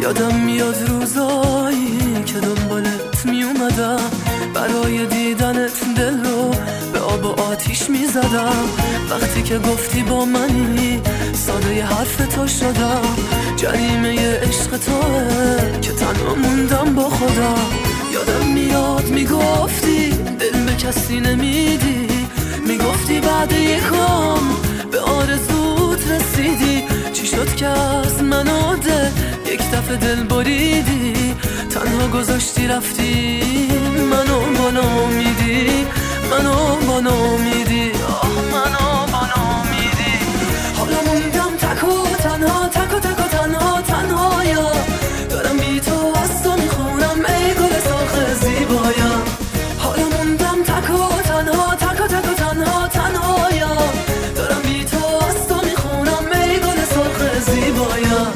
یادم میاد روزایی که دنبالت میومدم، برای دیدنت دل رو به آب و آتیش میزدم. وقتی که گفتی با منی ساده ی حرف تو شدم. جریمه عشق توه که تنها موندم با خودم. یادم میاد میگفتی دل به کسی نمیدی، میگفتی بعد یکم به آرزوت رسیدی. چی شد که از من و دل یک دفعه دل بریدی؟ تنها گذاشتی رفتی منو با نامیدی، منو با نامیدی، منو با نامیدی. حالا موندم تک و تنها، تک و تک و تنها، تنهایا. دارم بی تو از تو میخونم ای گل سرخ زیبایم. حالا موندم تک و تنها، تک و تک و تنها، تنهایا. دارم بی تو از تو میخونم ای گل سرخ زیبایم.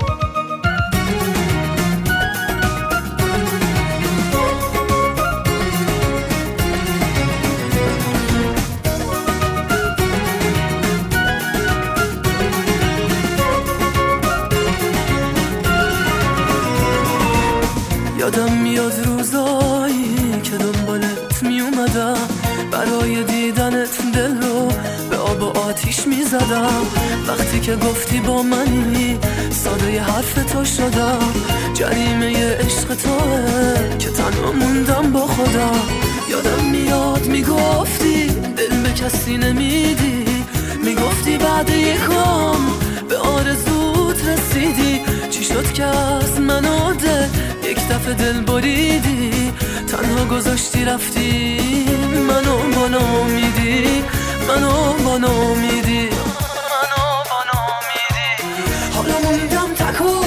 یادم میاد روزایی که دنبالت میومدم، برای دیدنت دل رو به آب و آتیش میزدم. وقتی که گفتی با منی ساده ی حرف تو شدم. جریمه عشق توه که تنها موندم با خودم. یادم میاد میگفتی دل به کسی نمیدی، میگفتی بعد یکم به آرزوت رسیدی. چی شد که از من و دل یک دفعه دل بریدی؟ تنها گذاشتی رفتی منو با نامیدی، منو با نامیدی، منو با نامیدی. حالا موندم تک و